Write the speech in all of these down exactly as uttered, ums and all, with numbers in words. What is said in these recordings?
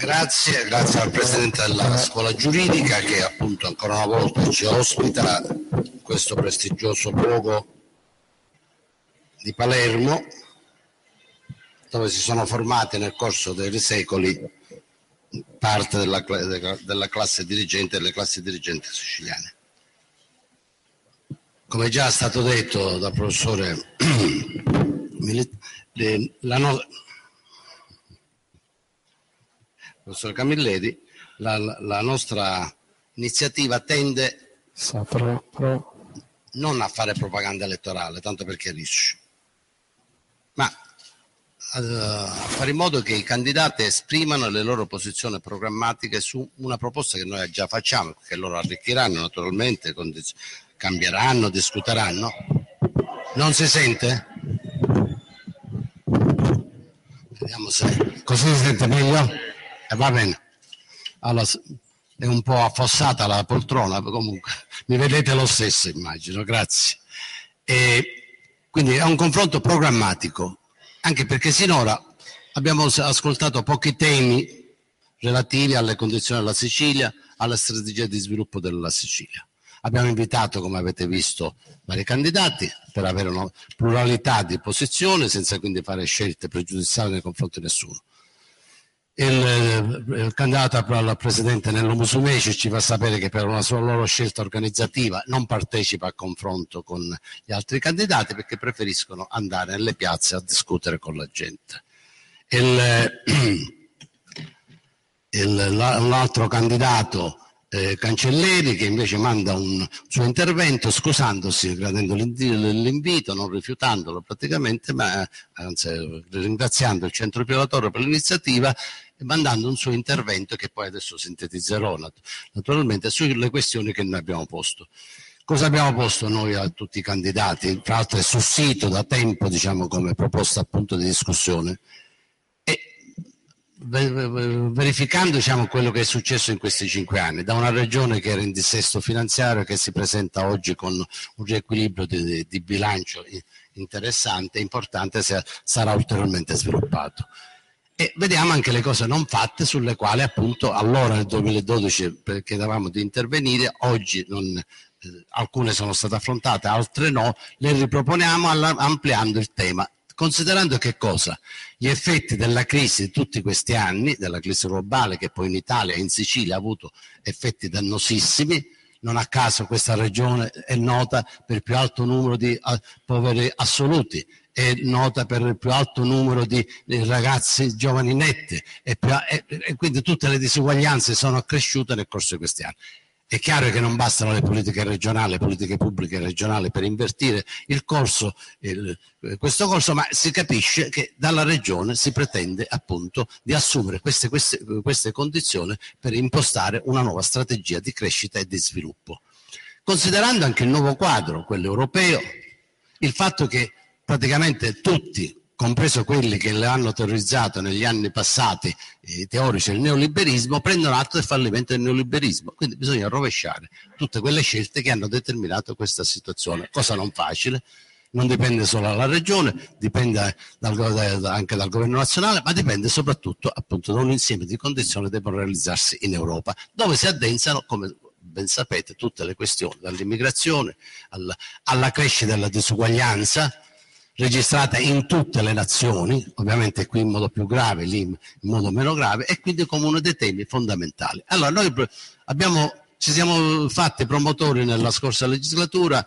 Grazie, grazie al Presidente della Scuola Giuridica che appunto ancora una volta ci ospita in questo prestigioso luogo di Palermo, dove si sono formate nel corso dei secoli parte della, della classe dirigente e delle classi dirigenti siciliane. Come già è stato detto dal professore la no, professor Camilleri, la, la nostra iniziativa tende non a fare propaganda elettorale, tanto per chiarirci, ma a, a fare in modo che i candidati esprimano le loro posizioni programmatiche su una proposta che noi già facciamo, che loro arricchiranno naturalmente, cambieranno, discuteranno. Non si sente? Vediamo se così si sente meglio. Eh, va bene. Allora, è un po' affossata la poltrona, comunque mi vedete lo stesso, immagino. Grazie. E quindi è un confronto programmatico, anche perché sinora abbiamo ascoltato pochi temi relativi alle condizioni della Sicilia, alla strategia di sviluppo della Sicilia. Abbiamo invitato, come avete visto, vari candidati per avere una pluralità di posizioni senza quindi fare scelte pregiudiziali nei confronti di nessuno. Il, il candidato al presidente Nello Musumeci ci fa sapere che per una sua loro scelta organizzativa non partecipa al confronto con gli altri candidati perché preferiscono andare nelle piazze a discutere con la gente. Il, il, l'altro candidato eh, Cancelleri, che invece manda un suo intervento scusandosi, gradendo l'invito, non rifiutandolo praticamente, ma anzi ringraziando il Centro Piovatore per l'iniziativa e mandando un suo intervento che poi adesso sintetizzerò naturalmente sulle questioni che noi abbiamo posto. Cosa abbiamo posto noi a tutti i candidati? Tra l'altro è sul sito da tempo, diciamo, come proposta appunto di discussione. E verificando, diciamo, quello che è successo in questi cinque anni, da una regione che era in dissesto finanziario, che si presenta oggi con un riequilibrio di, di bilancio interessante, importante, se sarà ulteriormente sviluppato. E vediamo anche le cose non fatte sulle quali appunto allora nel duemiladodici chiedevamo di intervenire, oggi non, eh, alcune sono state affrontate, altre no, le riproponiamo alla, ampliando il tema, considerando che cosa? Gli effetti della crisi di tutti questi anni, della crisi globale che poi in Italia e in Sicilia ha avuto effetti dannosissimi, non a caso questa regione è nota per il più alto numero di uh, poveri assoluti, è nota per il più alto numero di, di ragazzi giovani netti e, più, e, e quindi tutte le disuguaglianze sono accresciute nel corso di questi anni. È chiaro che non bastano le politiche regionali, le politiche pubbliche regionali per invertire il corso, il, questo corso, ma si capisce che dalla regione si pretende appunto di assumere queste, queste, queste condizioni per impostare una nuova strategia di crescita e di sviluppo. Considerando anche il nuovo quadro, quello europeo, il fatto che praticamente tutti, compreso quelli che le hanno terrorizzato negli anni passati, i teorici del neoliberismo, prendono atto del fallimento del neoliberismo. Quindi bisogna rovesciare tutte quelle scelte che hanno determinato questa situazione, cosa non facile, non dipende solo dalla regione, dipende dal, anche dal governo nazionale, ma dipende soprattutto appunto da un insieme di condizioni che devono realizzarsi in Europa, dove si addensano, come ben sapete, tutte le questioni, dall'immigrazione alla, alla crescita della disuguaglianza, registrata in tutte le nazioni, ovviamente qui in modo più grave, lì in modo meno grave, e quindi come uno dei temi fondamentali. Allora noi abbiamo, ci siamo fatti promotori nella scorsa legislatura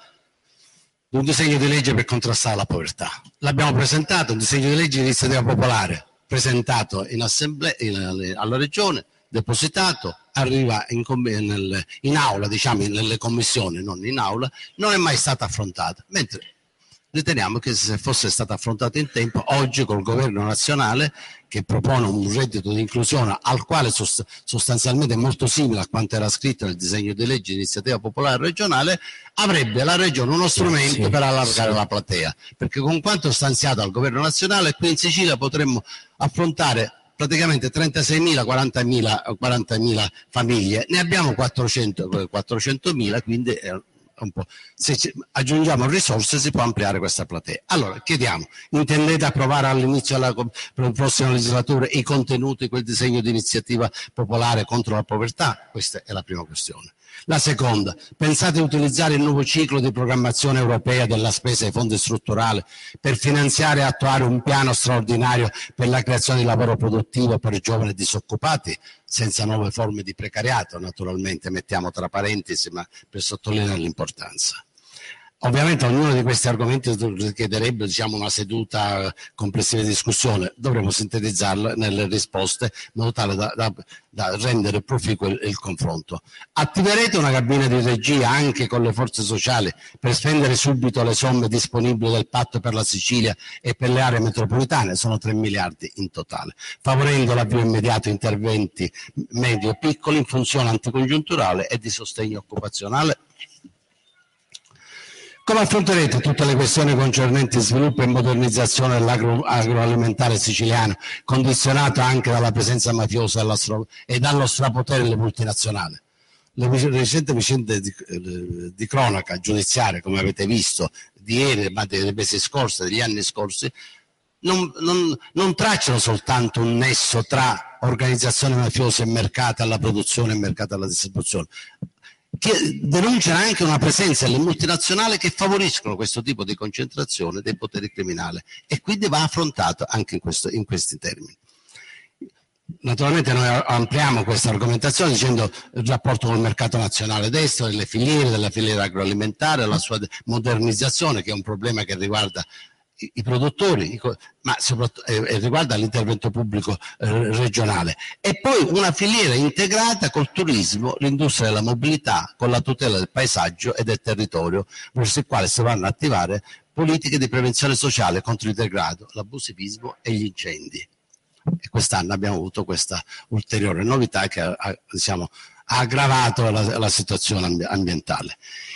di un disegno di legge per contrastare la povertà. L'abbiamo presentato, un disegno di legge di iniziativa popolare, presentato in assemblea, in, alla regione, depositato, arriva in, nel, in aula, diciamo nelle commissioni, non in aula, non è mai stato affrontato, mentre riteniamo che se fosse stato affrontato in tempo, oggi col governo nazionale che propone un reddito di inclusione al quale sost- sostanzialmente è molto simile a quanto era scritto nel disegno di legge di iniziativa popolare regionale, avrebbe la regione uno strumento sì, sì, per allargare sì. la platea, perché con quanto stanziato dal governo nazionale qui in Sicilia potremmo affrontare praticamente trentaseimila, quarantamila, quarantamila famiglie, ne abbiamo quattrocento, quattrocentomila, quindi è un po'. Se ci, aggiungiamo risorse si può ampliare questa platea. Allora chiediamo, intendete approvare all'inizio della prossima legislatura i contenuti di quel disegno di iniziativa popolare contro la povertà? Questa è la prima questione. La seconda, pensate di utilizzare il nuovo ciclo di programmazione europea della spesa dei fondi strutturali per finanziare e attuare un piano straordinario per la creazione di lavoro produttivo per giovani disoccupati, senza nuove forme di precariato, naturalmente, mettiamo tra parentesi, ma per sottolineare l'importanza. Ovviamente ognuno di questi argomenti richiederebbe, diciamo, una seduta complessiva di discussione, dovremo sintetizzarla nelle risposte in modo tale da, da, da rendere proficuo il, il confronto. Attiverete una cabina di regia anche con le forze sociali per spendere subito le somme disponibili del patto per la Sicilia e per le aree metropolitane, sono tre miliardi in totale, favorendo l'avvio immediato di interventi medio e piccoli in funzione anticongiunturale e di sostegno occupazionale? Come affronterete tutte le questioni concernenti sviluppo e modernizzazione dell'agroalimentare siciliano, condizionato anche dalla presenza mafiosa e dallo strapotere delle multinazionali? Le recenti vicende di, di cronaca giudiziaria, come avete visto, di ieri, ma dei mesi scorsi, degli anni scorsi, non, non, non tracciano soltanto un nesso tra organizzazione mafiosa e mercato alla produzione e mercato alla distribuzione, che denunciano anche una presenza delle multinazionali che favoriscono questo tipo di concentrazione dei poteri criminali e quindi va affrontato anche in, questo, in questi termini. Naturalmente noi ampliamo questa argomentazione dicendo il rapporto con il mercato nazionale destro, delle filiere, della filiera agroalimentare, la sua modernizzazione, che è un problema che riguarda i produttori, ma soprattutto eh, riguarda l'intervento pubblico eh, regionale, e poi una filiera integrata col turismo, l'industria della mobilità, con la tutela del paesaggio e del territorio, verso il quale si vanno a attivare politiche di prevenzione sociale contro il degrado, l'abusivismo e gli incendi. E quest'anno abbiamo avuto questa ulteriore novità che ha, diciamo, ha aggravato la, la situazione ambientale.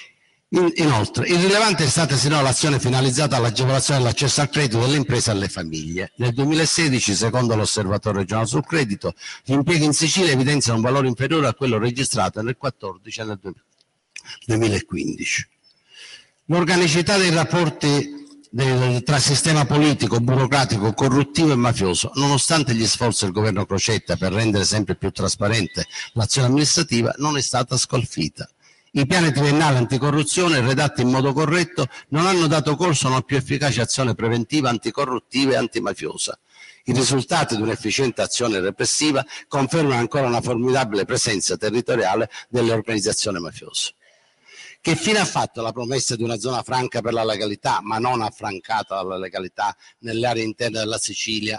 Inoltre, irrilevante è stata sinora l'azione finalizzata all'agevolazione dell'accesso al credito delle imprese e alle famiglie. Nel duemilasedici, secondo l'Osservatorio regionale sul credito, gli impieghi in Sicilia evidenziano un valore inferiore a quello registrato nel duemilaquattordici e nel duemilaquindici. L'organicità dei rapporti tra sistema politico, burocratico, corruttivo e mafioso, nonostante gli sforzi del governo Crocetta per rendere sempre più trasparente l'azione amministrativa, non è stata scalfita. I piani triennali anticorruzione redatti in modo corretto non hanno dato corso a una più efficace azione preventiva anticorruttiva e antimafiosa. I risultati di un'efficiente azione repressiva confermano ancora una formidabile presenza territoriale delle organizzazioni mafiose. Che fine ha fatto la promessa di una zona franca per la legalità, ma non affrancata dalla legalità nelle aree interne della Sicilia,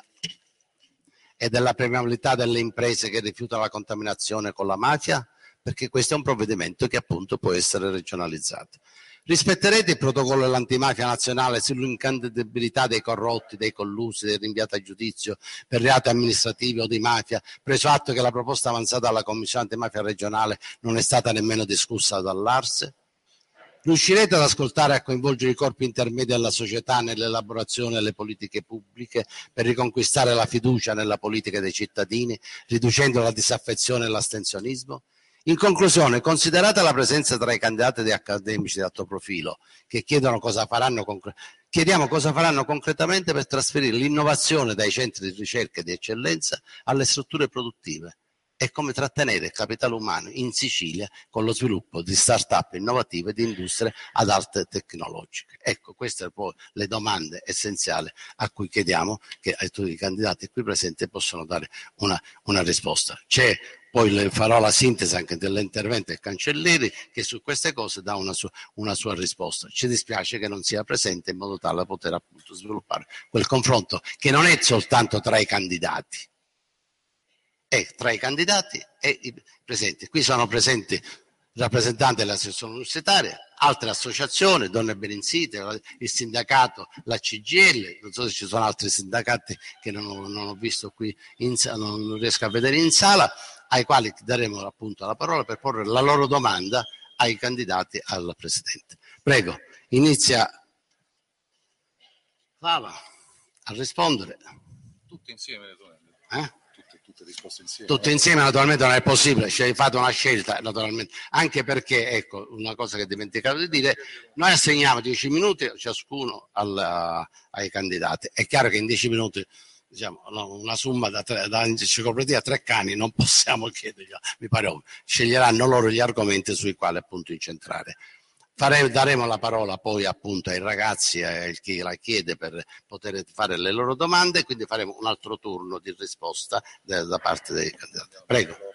e della permeabilità delle imprese che rifiutano la contaminazione con la mafia? Perché questo è un provvedimento che appunto può essere regionalizzato. Rispetterete il protocollo dell'antimafia nazionale sull'incandidabilità dei corrotti, dei collusi, dei rinviati a giudizio per reati amministrativi o di mafia, preso atto che la proposta avanzata dalla Commissione antimafia regionale non è stata nemmeno discussa dall'A R S E? Riuscirete ad ascoltare e a coinvolgere i corpi intermedi della società nell'elaborazione delle politiche pubbliche per riconquistare la fiducia nella politica dei cittadini, riducendo la disaffezione e l'astensionismo? In conclusione, considerata la presenza tra i candidati di accademici di alto profilo che chiedono cosa faranno chiediamo cosa faranno concretamente per trasferire l'innovazione dai centri di ricerca e di eccellenza alle strutture produttive e come trattenere il capitale umano in Sicilia con lo sviluppo di start-up innovative e di industrie ad alte tecnologiche. Ecco, queste sono poi le domande essenziali a cui chiediamo che tutti i candidati qui presenti possano dare una, una risposta. C'è Poi le farò la sintesi anche dell'intervento del Cancellieri, che su queste cose dà una sua, una sua risposta. Ci dispiace che non sia presente in modo tale da poter appunto sviluppare quel confronto che non è soltanto tra i candidati, è tra i candidati e i presenti. Qui sono presenti rappresentanti dell'associazione universitaria, altre associazioni, Donne Beninsite, il sindacato, la C G I L, non so se ci sono altri sindacati che non ho, non ho visto qui, in, non riesco a vedere in sala, ai quali daremo appunto la parola per porre la loro domanda ai candidati al Presidente. Prego, inizia Fava a rispondere. Tutte insieme le domande? Eh? Tutte, tutte risposte. risposte insieme. Tutte insieme naturalmente non è possibile, cioè, fate una scelta naturalmente, anche perché, ecco, una cosa che ho dimenticato di dire, noi assegniamo dieci minuti ciascuno al, ai candidati. È chiaro che in dieci minuti, diciamo, una somma da, tre, da enciclopedia a tre cani non possiamo chiedergli, mi pare ovvio, sceglieranno loro gli argomenti sui quali appunto incentrare. Fare, daremo la parola poi appunto ai ragazzi e a chi la chiede per poter fare le loro domande, quindi faremo un altro turno di risposta da, da parte dei candidati. Prego.